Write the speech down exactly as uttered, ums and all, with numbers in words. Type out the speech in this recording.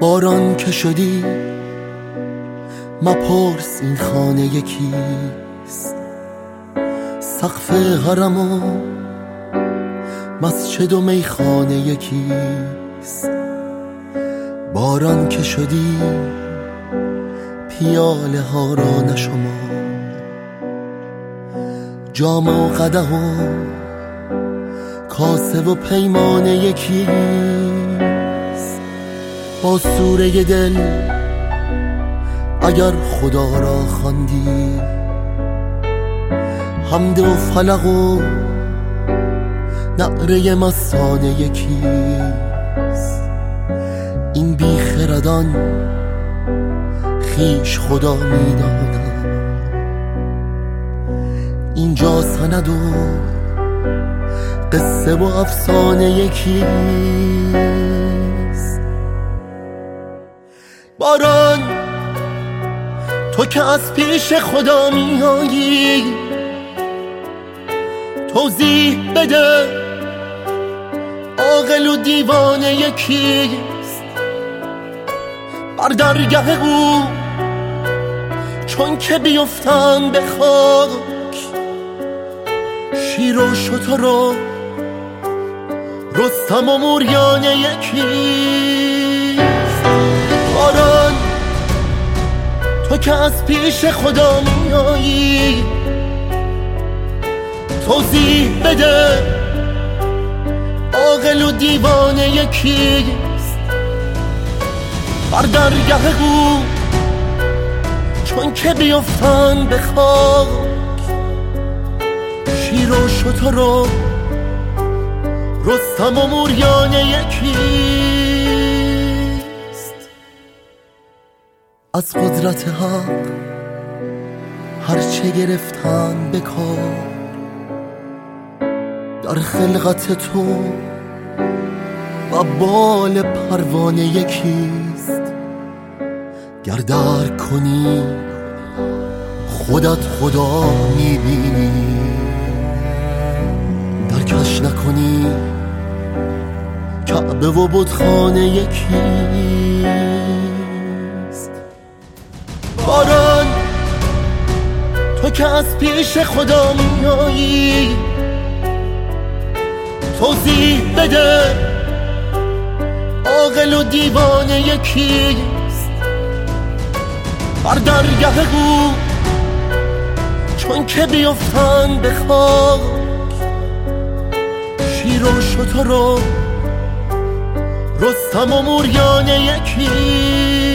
باران که شدی مپرس این خانه یکیست، سقف حرم و مسجد و میخانه یکیست. باران که شدی پیاله ها را نشمار، جام و قدح و کاسه و پیمانه یکیست. با سوره دل اگر خدا را خواندی، حمد و فلق و نعره مستانه یکیست. این بی خردان خیش خدا میدانم، اینجا سند و قصه و افسانه یکیست. باران تو که از پیش خدا میایی، توضیح بده عاقل و دیوانه یکیست. بر درگه او چون که بیفتن به خاک، شیر و شتر و رستم و موریانه یکیست. باران تو که از پیش خدا میایی، توضیح بده عاقل و دیوانه یکیست. بر درگه او چون که بیفتن به خاک، شیر و شتر و رستم و موریانه یکیست. از قدرت حق هرچه گرفتن به کار، در خلقت تو و بال پروانه یکیست. گر درک کنی خودت خدا میبینی، درکش نکنی کعبه و بتخانه یکیست. باران تو که از پیش خدا میایی، توضیح بده عاقل و دیوانه یکیست. بر درگه او چون که بیفتن به خاک، شیر و شتر و رستم و موریانه یکیست.